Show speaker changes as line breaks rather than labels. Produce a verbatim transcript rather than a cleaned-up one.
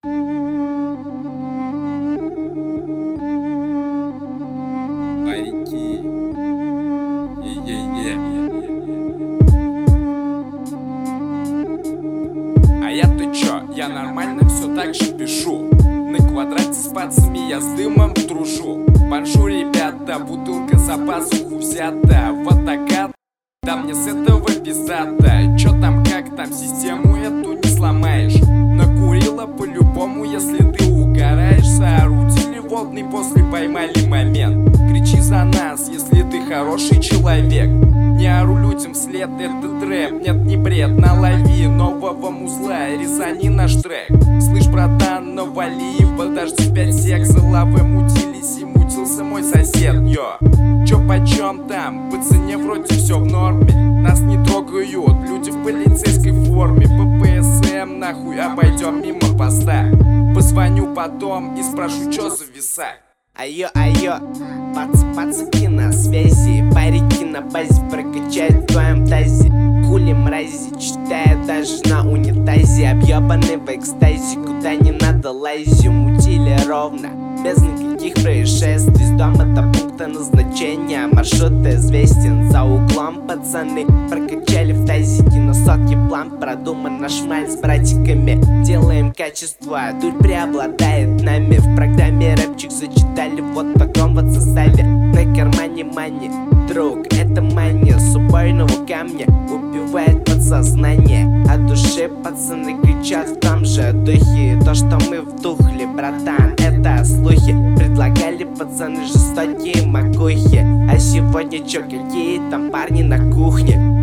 Парики. Е-е-е. А я-то чё? Я нормально все так же пишу. На квадрате с пацами я с дымом дружу. Бонжур, ребята, бутылка за пазуху взята. Вот такая, да мне с этого пиздата. Чё там, как там, систему эту не сломаешь. Накурила по-любому, если ты угораешь. Соорудили водный, после поймали момент. Кричи за нас, если ты хороший человек. Не ору людям вслед, это трэп, нет, не бред. Налови нового музла, резани наш трек. Слышь, братан, навали, подожди пять сек. Головы мутились и мутился мой сосед. Йо, чё почем там? По цене вроде все в норме. Нас не трогают, люди в полицейской форме. По ПСМ нахуй обойдем мимо поста. Позвоню потом и спрошу, чё за веса.
Айо, айо, пац, пацаки на связи. Парики на базе прокачают в твоем тазе. Хули мрази, читаю даже на унитазе. Объебаны в экстазе, куда не надо лазю. Мутили ровно, без никаких происшествий. С дома до пункта назначения маршрут известен. За углом пацаны прокачали в тазике. На сотке план продуман, наш шмаль с братиками. Делаем качество, дурь преобладает нами. В программе рэпчик зачитали вот в таком вот составе. На кармане мани, друг, это мания с убойного камня. Убивает подсознание, а души пацаны кричат в том же духе. То, что мы вдухли, братан, это слухи. Предлагали пацаны жестокие макухи. А сегодня чё, какие там парни на кухне?